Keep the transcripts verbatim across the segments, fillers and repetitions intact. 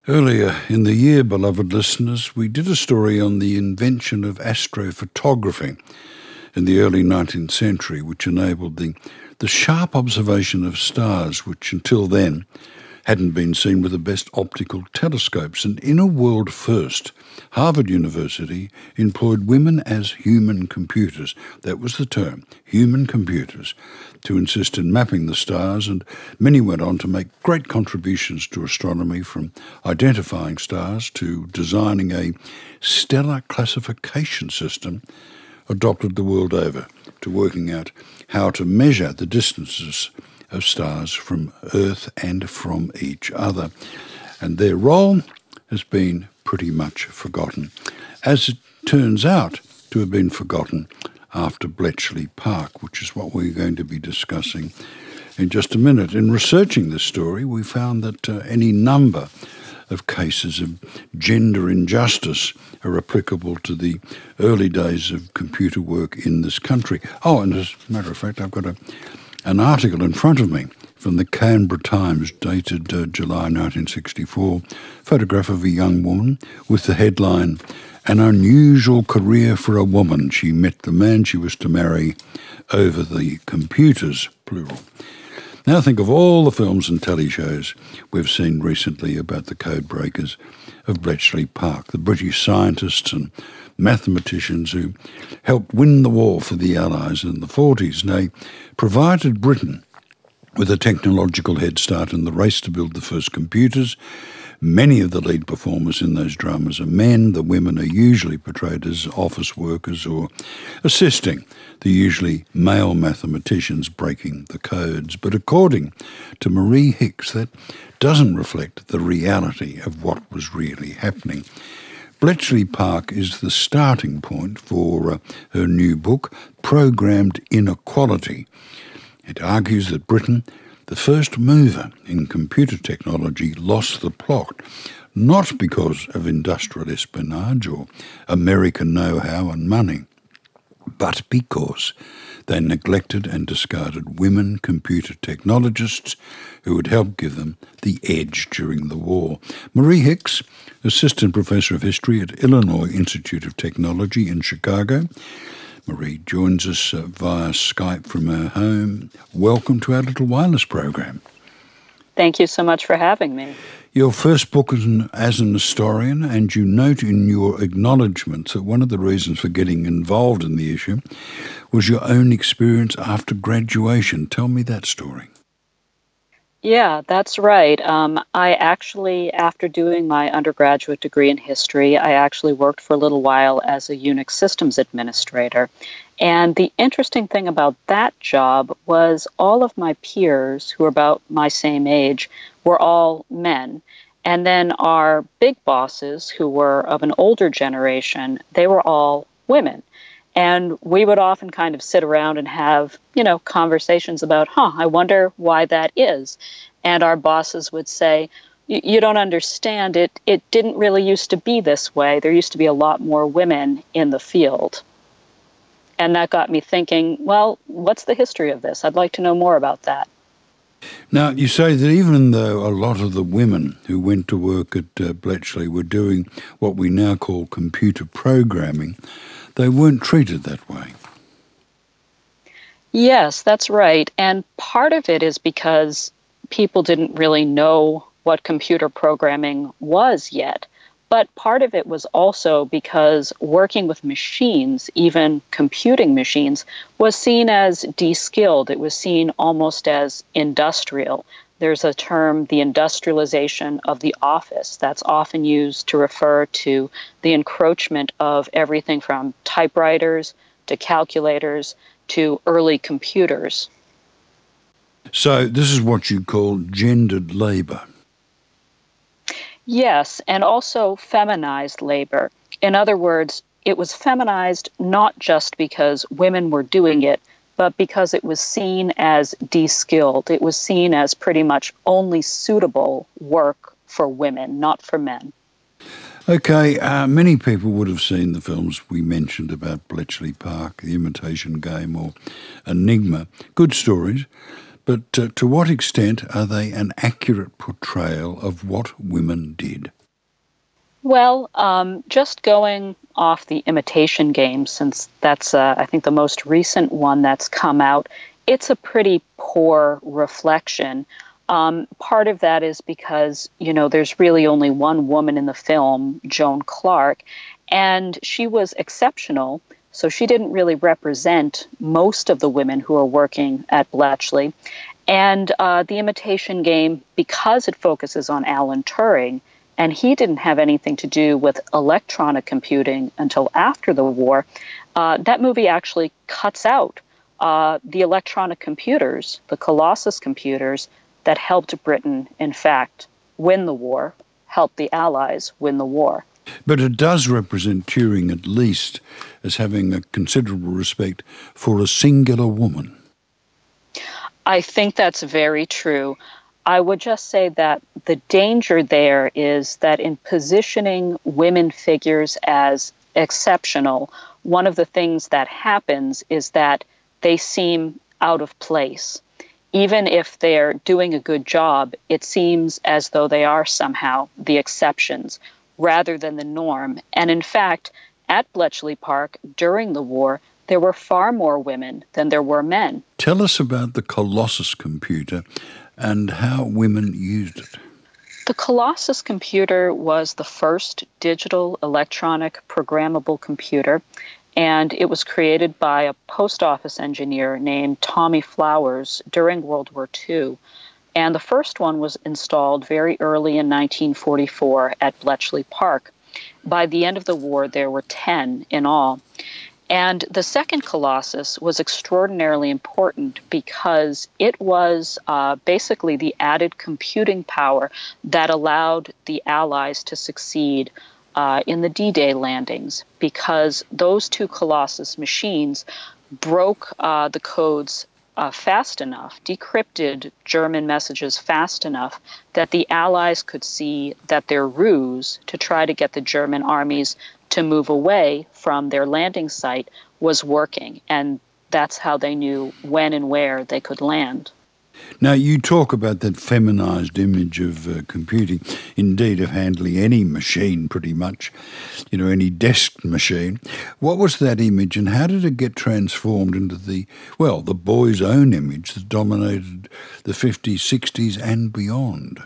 Earlier in the year, beloved listeners, we did a story on the invention of astrophotography in the early nineteenth century, which enabled the, the sharp observation of stars, which until then hadn't been seen with the best optical telescopes. And in a world first, Harvard University employed women as human computers. That was the term, human computers, to assist in mapping the stars, and many went on to make great contributions to astronomy, from identifying stars to designing a stellar classification system adopted the world over, to working out how to measure the distances of stars from Earth and from each other. And their role has been pretty much forgotten, as it turns out to have been forgotten after Bletchley Park, which is what we're going to be discussing in just a minute. In researching this story, we found that uh, any number of cases of gender injustice are applicable to the early days of computer work in this country. Oh, and as a matter of fact, I've got a, an article in front of me from the Canberra Times, dated uh, July nineteen sixty-four, photograph of a young woman with the headline, "An unusual career for a woman. She met the man she was to marry over the computers," plural. Now think of all the films and telly shows we've seen recently about the code breakers of Bletchley Park, the British scientists and mathematicians who helped win the war for the Allies in the forties. They provided Britain with a technological head start in the race to build the first computers. Many of the lead performers in those dramas are men. The women are usually portrayed as office workers or assisting the usually male mathematicians breaking the codes. But according to Marie Hicks, that doesn't reflect the reality of what was really happening. Bletchley Park is the starting point for uh, her new book, Programmed Inequality. It argues that Britain, the first mover in computer technology, lost the plot, not because of industrial espionage or American know-how and money, but because they neglected and discarded women computer technologists who would help give them the edge during the war. Marie Hicks, Assistant Professor of History at Illinois Institute of Technology in Chicago. Marie joins us uh, via Skype from her home. Welcome to our little wireless program. Thank you so much for having me. Your first book is an, as an historian, and you note in your acknowledgements that one of the reasons for getting involved in the issue was your own experience after graduation. Tell me that story. Yeah, that's right. Um, I actually, after doing my undergraduate degree in history, I actually worked for a little while as a Unix systems administrator. And the interesting thing about that job was all of my peers, who were about my same age, were all men. And then our big bosses, who were of an older generation, they were all women. And we would often kind of sit around and have, you know, conversations about, huh, I wonder why that is. And our bosses would say, you don't understand, it, it didn't really used to be this way. There used to be a lot more women in the field. And that got me thinking, well, what's the history of this? I'd like to know more about that. Now, you say that even though a lot of the women who went to work at uh, Bletchley were doing what we now call computer programming, they weren't treated that way. Yes, that's right. And part of it is because people didn't really know what computer programming was yet. But part of it was also because working with machines, even computing machines, was seen as de-skilled. It was seen almost as industrial. There's a term, the industrialization of the office, that's often used to refer to the encroachment of everything from typewriters to calculators to early computers. So this is what you call gendered labor. Yes, and also feminized labor. In other words, it was feminized not just because women were doing it, but because it was seen as de-skilled. It was seen as pretty much only suitable work for women, not for men. Okay, uh, many people would have seen the films we mentioned about Bletchley Park, The Imitation Game or Enigma. Good stories, but uh, to what extent are they an accurate portrayal of what women did? Well, um, just going off the Imitation Game, since that's, uh, I think, the most recent one that's come out, it's a pretty poor reflection. Um, part of that is because, you know, there's really only one woman in the film, Joan Clark, and she was exceptional. So she didn't really represent most of the women who are working at Bletchley. And uh, the Imitation Game, because it focuses on Alan Turing, and he didn't have anything to do with electronic computing until after the war, uh, that movie actually cuts out uh, the electronic computers, the Colossus computers, that helped Britain, in fact, win the war, helped the Allies win the war. But it does represent Turing, at least, as having a considerable respect for a singular woman. I think that's very true. I would just say that the danger there is that in positioning women figures as exceptional, one of the things that happens is that they seem out of place. Even if they're doing a good job, it seems as though they are somehow the exceptions rather than the norm. And in fact, at Bletchley Park during the war, there were far more women than there were men. Tell us about the Colossus computer and how women used it. The Colossus computer was the first digital electronic programmable computer, and it was created by a post office engineer named Tommy Flowers during World War Two. And the first one was installed very early in nineteen forty-four at Bletchley Park. By the end of the war, there were ten in all. And the second Colossus was extraordinarily important because it was uh, basically the added computing power that allowed the Allies to succeed uh, in the D-Day landings, because those two Colossus machines broke uh, the codes uh, fast enough, decrypted German messages fast enough that the Allies could see that their ruse to try to get the German armies to move away from their landing site was working, and that's how they knew when and where they could land. Now, you talk about that feminized image of uh, computing, indeed of handling any machine pretty much, you know, any desk machine. What was that image, and how did it get transformed into the, well, the boy's own image that dominated the fifties, sixties and beyond?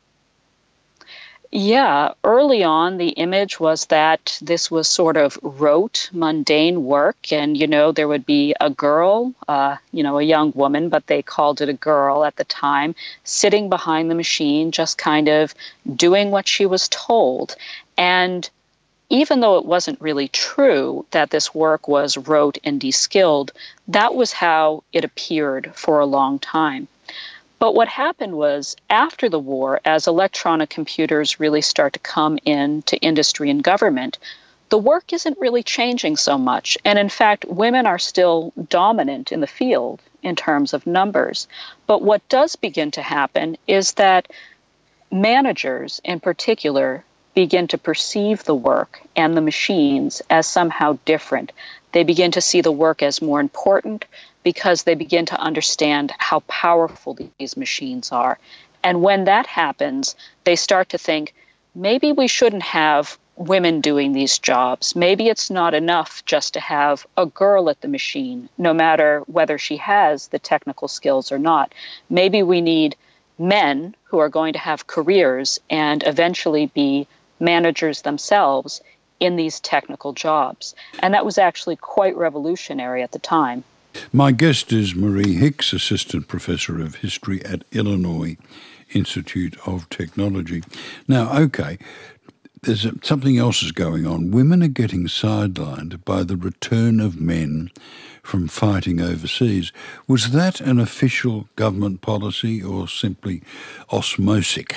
Yeah, early on, the image was that this was sort of rote, mundane work. And, you know, there would be a girl, uh, you know, a young woman, but they called it a girl at the time, sitting behind the machine, just kind of doing what she was told. And even though it wasn't really true that this work was rote and de-skilled, that was how it appeared for a long time. But what happened was, after the war, as electronic computers really start to come into industry and government, the work isn't really changing so much. And in fact, women are still dominant in the field in terms of numbers. But what does begin to happen is that managers, in particular, begin to perceive the work and the machines as somehow different. They begin to see the work as more important, because they begin to understand how powerful these machines are. And when that happens, they start to think, maybe we shouldn't have women doing these jobs. Maybe it's not enough just to have a girl at the machine, no matter whether she has the technical skills or not. Maybe we need men who are going to have careers and eventually be managers themselves in these technical jobs. And that was actually quite revolutionary at the time. My guest is Marie Hicks, Assistant Professor of History at Illinois Institute of Technology. Now, okay, there's a, something else is going on. Women are getting sidelined by the return of men from fighting overseas. Was that an official government policy or simply osmosic?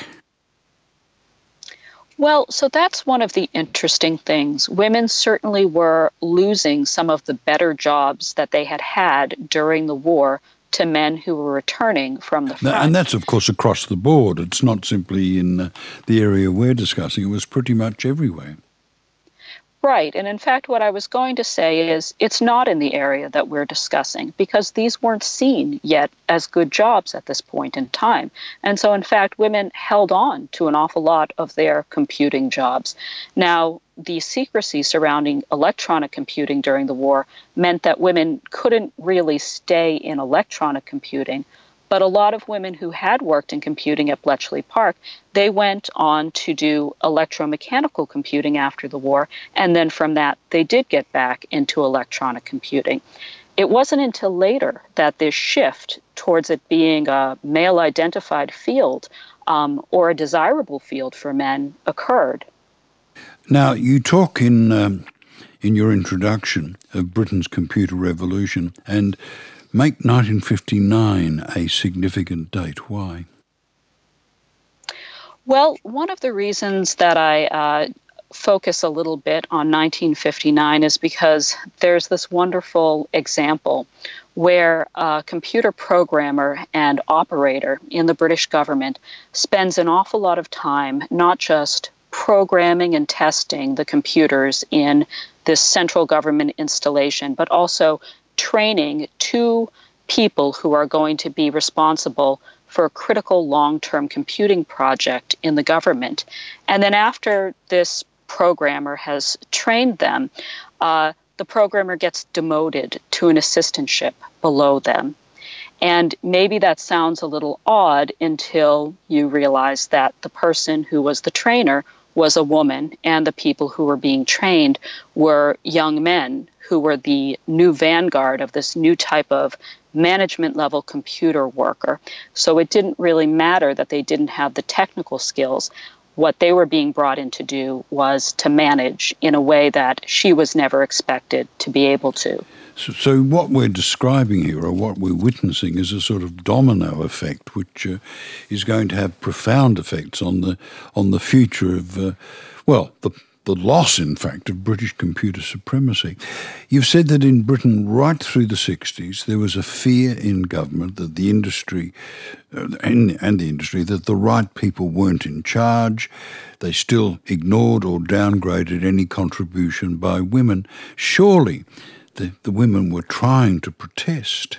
Well, so that's one of the interesting things. Women certainly were losing some of the better jobs that they had had during the war to men who were returning from the front. And that's, of course, across the board. It's not simply in uh, the area we're discussing. It was pretty much everywhere. Right. And in fact, what I was going to say is it's not in the area that we're discussing because these weren't seen yet as good jobs at this point in time. And so, in fact, women held on to an awful lot of their computing jobs. Now, the secrecy surrounding electronic computing during the war meant that women couldn't really stay in electronic computing. But a lot of women who had worked in computing at Bletchley Park, they went on to do electromechanical computing after the war, and then from that, they did get back into electronic computing. It wasn't until later that this shift towards it being a male-identified field um, or a desirable field for men occurred. Now, you talk in um, in your introduction of Britain's computer revolution and make nineteen fifty-nine a significant date. Why? Well, one of the reasons that I uh, focus a little bit on nineteen fifty-nine is because there's this wonderful example where a computer programmer and operator in the British government spends an awful lot of time not just programming and testing the computers in this central government installation, but also training two people who are going to be responsible for a critical long-term computing project in the government. And then after this programmer has trained them, uh, the programmer gets demoted to an assistantship below them. And maybe that sounds a little odd until you realize that the person who was the trainer was a woman, and the people who were being trained were young men who were the new vanguard of this new type of management level computer worker. So it didn't really matter that they didn't have the technical skills. What they were being brought in to do was to manage in a way that she was never expected to be able to. So, so what we're describing here, or what we're witnessing, is a sort of domino effect, which uh, is going to have profound effects on the on the future of, uh, well, the the loss, in fact, of British computer supremacy. You've said that in Britain, right through the sixties, there was a fear in government that the industry, uh, and, and the industry, that the right people weren't in charge. They still ignored or downgraded any contribution by women. Surely the, the women were trying to protest.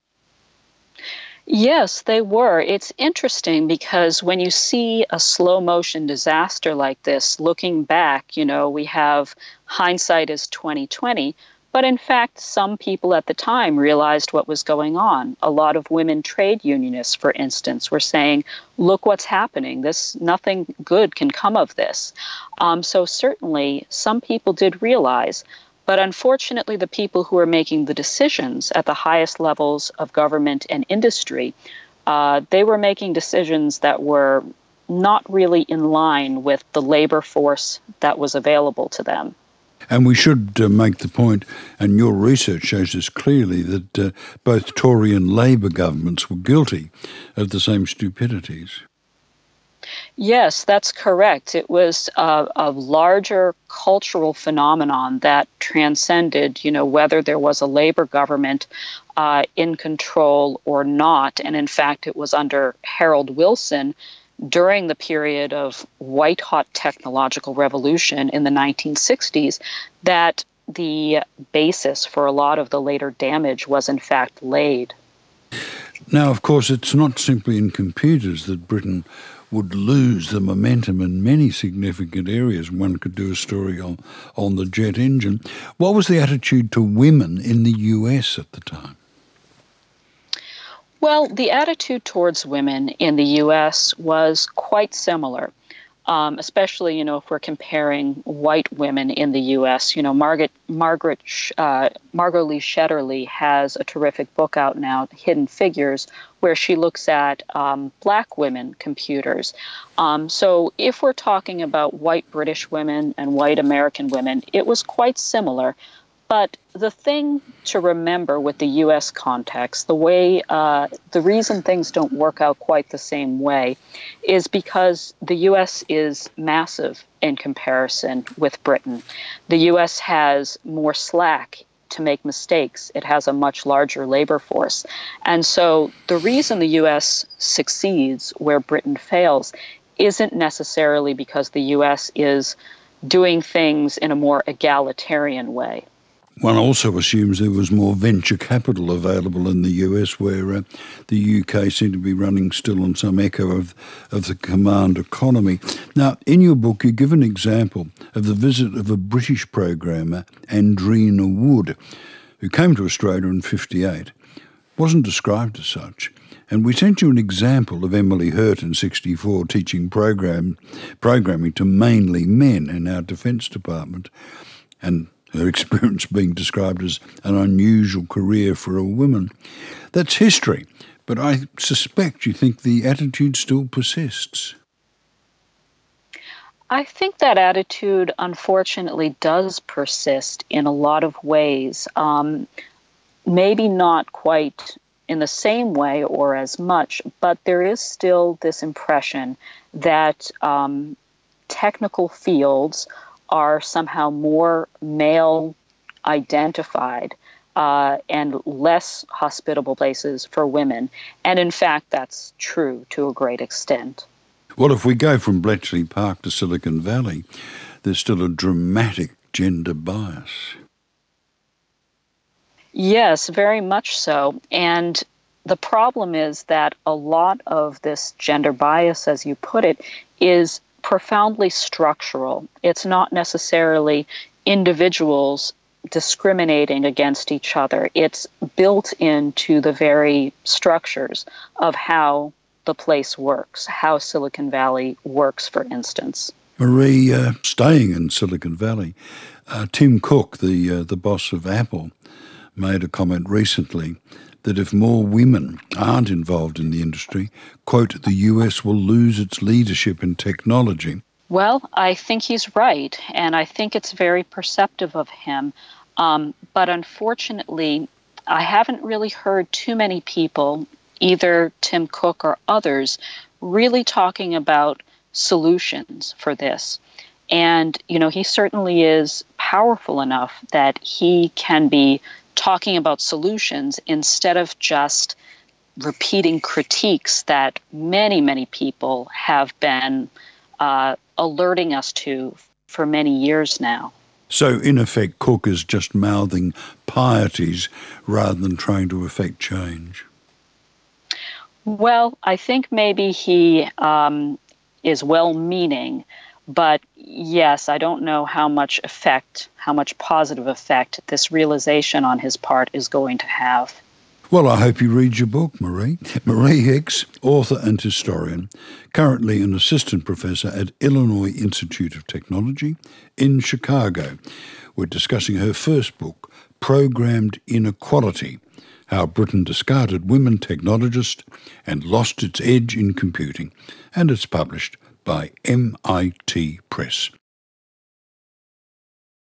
Yes, they were. It's interesting because when you see a slow motion disaster like this, looking back, you know, we have hindsight is twenty twenty, but in fact, some people at the time realized what was going on. A lot of women trade unionists, for instance, were saying, look what's happening. This, nothing good can come of this. Um, so certainly some people did realize. But unfortunately, the people who are making the decisions at the highest levels of government and industry, uh, they were making decisions that were not really in line with the labor force that was available to them. And we should uh, make the point, and your research shows this clearly, that uh, both Tory and Labour governments were guilty of the same stupidities. Yes, that's correct. It was a, a larger cultural phenomenon that transcended, you know, whether there was a Labour government uh, in control or not. And in fact, it was under Harold Wilson during the period of white-hot technological revolution in the nineteen sixties that the basis for a lot of the later damage was in fact laid. Now, of course, it's not simply in computers that Britain would lose the momentum in many significant areas. One could do a story on, on the jet engine. What was the attitude to women in the U S at the time? Well, the attitude towards women in the U S was quite similar. Um, especially, you know, if we're comparing white women in the U S, you know, Margaret Margaret uh, Margot Lee Shetterly has a terrific book out now, Hidden Figures, where she looks at um, black women computers. Um, so if we're talking about white British women and white American women, it was quite similar. But the thing to remember with the U S context, the way, uh, the reason things don't work out quite the same way is because the U S is massive in comparison with Britain. The U S has more slack to make mistakes. It has a much larger labor force. And so the reason the U S succeeds where Britain fails isn't necessarily because the U S is doing things in a more egalitarian way. One also assumes there was more venture capital available in the U S, where uh, the U K seemed to be running still on some echo of, of the command economy. Now, in your book, you give an example of the visit of a British programmer, Andrina Wood, who came to Australia in fifty-eight. Wasn't described as such. And we sent you an example of Emily Hurt in sixty-four teaching program, programming to mainly men in our Defence Department, and her experience being described as an unusual career for a woman. That's history, but I suspect you think the attitude still persists. I think that attitude, unfortunately, does persist in a lot of ways. Um, maybe not quite in the same way or as much, but there is still this impression that um, technical fields are somehow more male-identified uh, and less hospitable places for women. And in fact, that's true to a great extent. Well, if we go from Bletchley Park to Silicon Valley, there's still a dramatic gender bias. Yes, very much so. And the problem is that a lot of this gender bias, as you put it, is profoundly structural. It's not necessarily individuals discriminating against each other. It's built into the very structures of how the place works, how Silicon Valley works, for instance. Marie, uh, staying in Silicon Valley, uh, Tim Cook, the uh, the boss of Apple, made a comment recently that if more women aren't involved in the industry, quote, the U S will lose its leadership in technology. Well, I think he's right, and I think it's very perceptive of him. Um, but unfortunately, I haven't really heard too many people, either Tim Cook or others, really talking about solutions for this. And, you know, he certainly is powerful enough that he can be talking about solutions instead of just repeating critiques that many, many people have been uh, alerting us to for many years now. So, in effect, Cook is just mouthing pieties rather than trying to effect change. Well, I think maybe he um, is well-meaning, but yes, I don't know how much effect, how much positive effect this realization on his part is going to have. Well, I hope you read your book, Marie. Marie Hicks, author and historian, currently an assistant professor at Illinois Institute of Technology in Chicago. We're discussing her first book, Programmed Inequality, How Britain Discarded Women Technologists and Lost Its Edge in Computing, and it's published by M I T Press.